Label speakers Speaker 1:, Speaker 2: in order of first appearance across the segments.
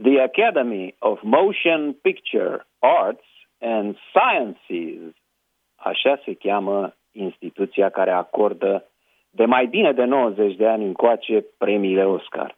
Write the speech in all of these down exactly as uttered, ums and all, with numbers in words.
Speaker 1: The Academy of Motion Picture Arts and Sciences, așa se cheamă instituția care acordă de mai bine de nouăzeci de ani încoace premiile Oscar.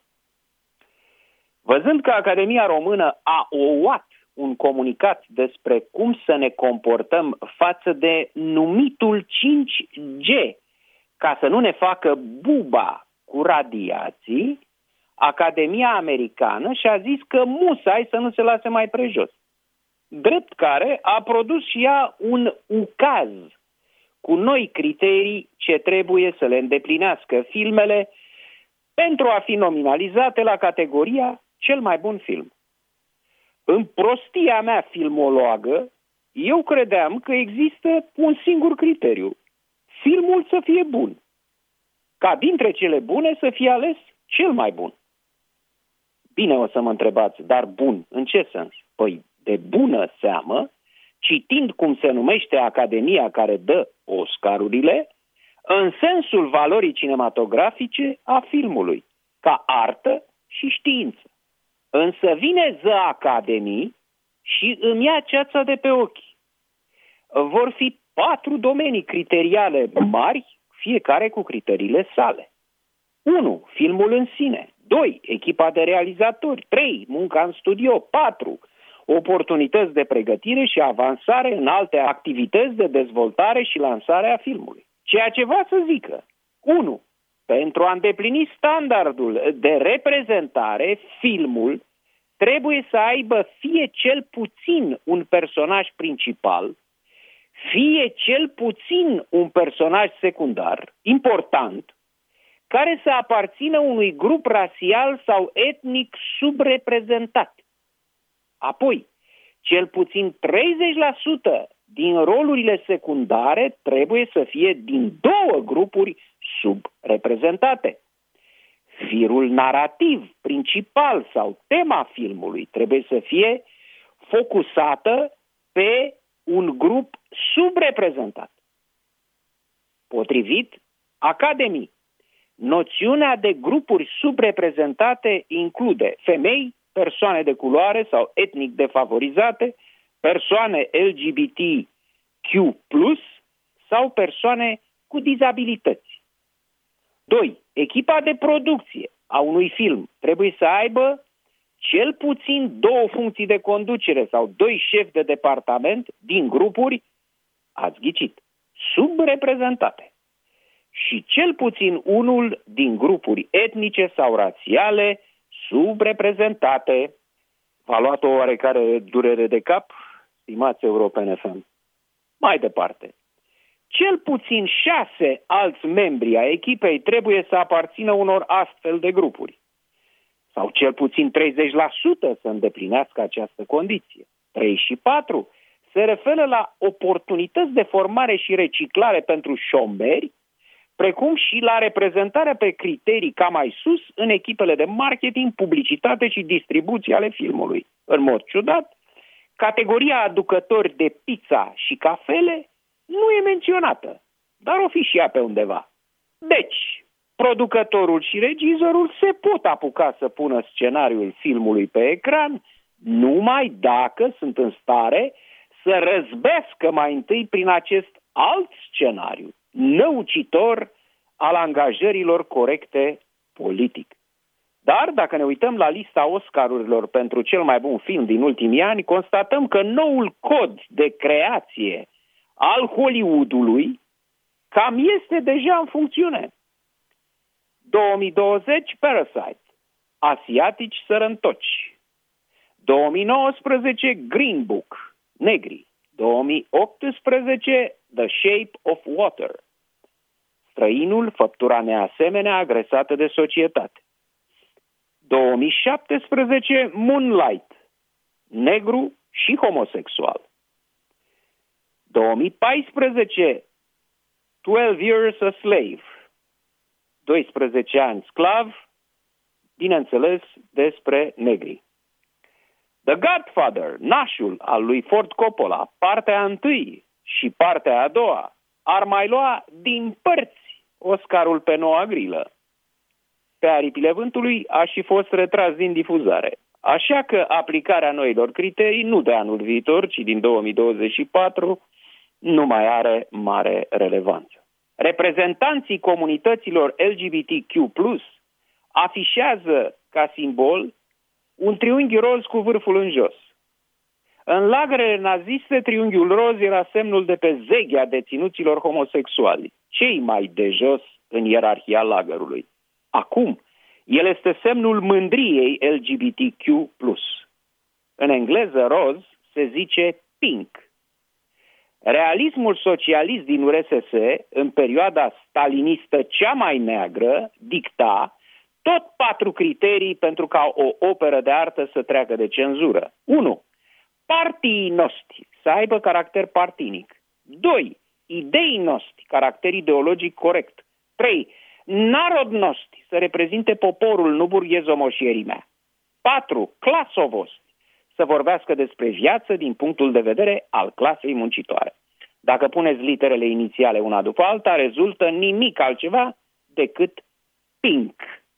Speaker 1: Văzând că Academia Română a ouat un comunicat despre cum să ne comportăm față de numitul cinci G, ca să nu ne facă buba cu radiații, Academia Americană și-a zis că musai să nu se lase mai prejos. Drept care a produs și ea un ucaz cu noi criterii ce trebuie să le îndeplinească filmele pentru a fi nominalizate la categoria cel mai bun film. În prostia mea filmologă, eu credeam că există un singur criteriu. Filmul să fie bun. Ca dintre cele bune să fie ales cel mai bun. Bine, o să mă întrebați, dar bun, în ce sens? Păi, de bună seamă, citind cum se numește Academia care dă Oscarurile, în sensul valorii cinematografice a filmului, ca artă și știință. Însă vine The Academy și îmi ia ceața de pe ochi. Vor fi patru domenii criteriale mari, fiecare cu criteriile sale. unu. Filmul în sine. doi. Echipa de realizatori. trei. Munca în studio. patru. Oportunități de pregătire și avansare în alte activități de dezvoltare și lansare a filmului. Ceea ce va să zică. unu. Pentru a îndeplini standardul de reprezentare, filmul trebuie să aibă fie cel puțin un personaj principal, fie cel puțin un personaj secundar, important, care să aparțină unui grup rasial sau etnic subreprezentat. Apoi, cel puțin treizeci la sută din rolurile secundare trebuie să fie din două grupuri subreprezentate. Firul narrativ principal sau tema filmului trebuie să fie focusată pe un grup subreprezentat. Potrivit Academii, noțiunea de grupuri subreprezentate include femei, persoane de culoare sau etnic defavorizate, persoane L G B T Q plus, sau persoane cu dizabilități. doi. Echipa de producție a unui film trebuie să aibă cel puțin două funcții de conducere sau doi șefi de departament din grupuri, ați ghicit, subreprezentate. Și cel puțin unul din grupuri etnice sau rațiale subreprezentate. V-a luat o oarecare durere de cap, stimați europeni F M. Mai departe. Cel puțin șase alți membri ai echipei trebuie să aparțină unor astfel de grupuri. Sau cel puțin treizeci la sută să îndeplinească această condiție. trei și patru se referă la oportunități de formare și reciclare pentru șomeri, precum și la reprezentarea pe criterii ca mai sus în echipele de marketing, publicitate și distribuție ale filmului. În mod ciudat, categoria aducători de pizza și cafele nu e menționată, dar o fi și ea pe undeva. Deci, producătorul și regizorul se pot apuca să pună scenariul filmului pe ecran numai dacă sunt în stare să răzbească mai întâi prin acest alt scenariu, năucitor al angajărilor corecte politic. Dar, dacă ne uităm la lista Oscarurilor pentru cel mai bun film din ultimii ani, constatăm că noul cod de creație al Hollywoodului cam este deja în funcțiune. două mii douăzeci, Parasite, asiatici sărăntoci. două mii nouăsprezece, Green Book, negri. două mii optsprezece, The Shape of Water, străinul, făptura neasemenea agresată de societate. două mii șaptesprezece, Moonlight, negru și homosexual. două mii paisprezece, twelve Years a Slave, doisprezece ani sclav, bineînțeles despre negri. The Godfather, nașul al lui Ford Coppola, partea întâi și partea a doua, ar mai lua din părți Oscarul pe noua grilă. Pe aripile vântului a și fost retras din difuzare. Așa că aplicarea noilor criterii, nu de anul viitor, ci din două mii douăzeci și patru, nu mai are mare relevanță. Reprezentanții comunităților L G B T Q plus, afișează ca simbol un triunghi roz cu vârful în jos. În lagărele naziste, triunghiul roz era semnul de pe zeghea deținuților homosexuali, cei mai de jos în ierarhia lagărului. Acum, el este semnul mândriei L G B T Q plus. În engleză, roz se zice pink. Realismul socialist din U R S S, în perioada stalinistă cea mai neagră, dicta tot patru criterii pentru ca o operă de artă să treacă de cenzură. unu. Partii noștri să aibă caracter partinic. doi. Idei noștri, caracter ideologic corect. trei. Narod noștri să reprezinte poporul, nu burghezomoșierimea. patru. Clasovosti să vorbească despre viață din punctul de vedere al clasei muncitoare. Dacă puneți literele inițiale una după alta, rezultă nimic altceva decât pink.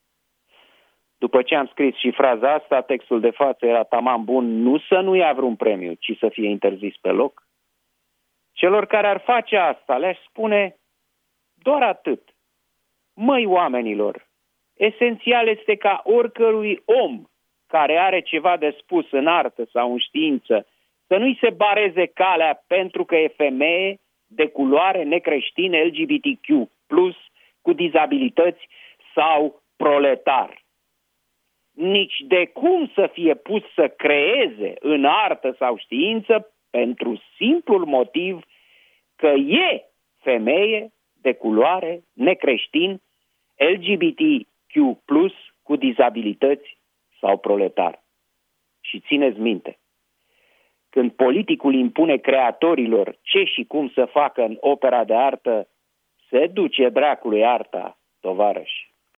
Speaker 1: După ce am scris și fraza asta, textul de față era tamam bun, nu să nu ia vreun premiu, ci să fie interzis pe loc. Celor care ar face asta le-aș spune doar atât. Măi oamenilor, esențial este ca oricărui om care are ceva de spus în artă sau în știință să nu-i se bareze calea pentru că e femeie, de culoare, necreștin, L G B T Q plus, cu dizabilități sau proletar. Nici de cum să fie pus să creeze în artă sau știință pentru simplul motiv că e femeie, de culoare, necreștin, L G B T Q plus, cu dizabilități sau proletar. Și țineți minte, când politicul impune creatorilor ce și cum să facă în opera de artă, se duce dracului arta, tovarăși.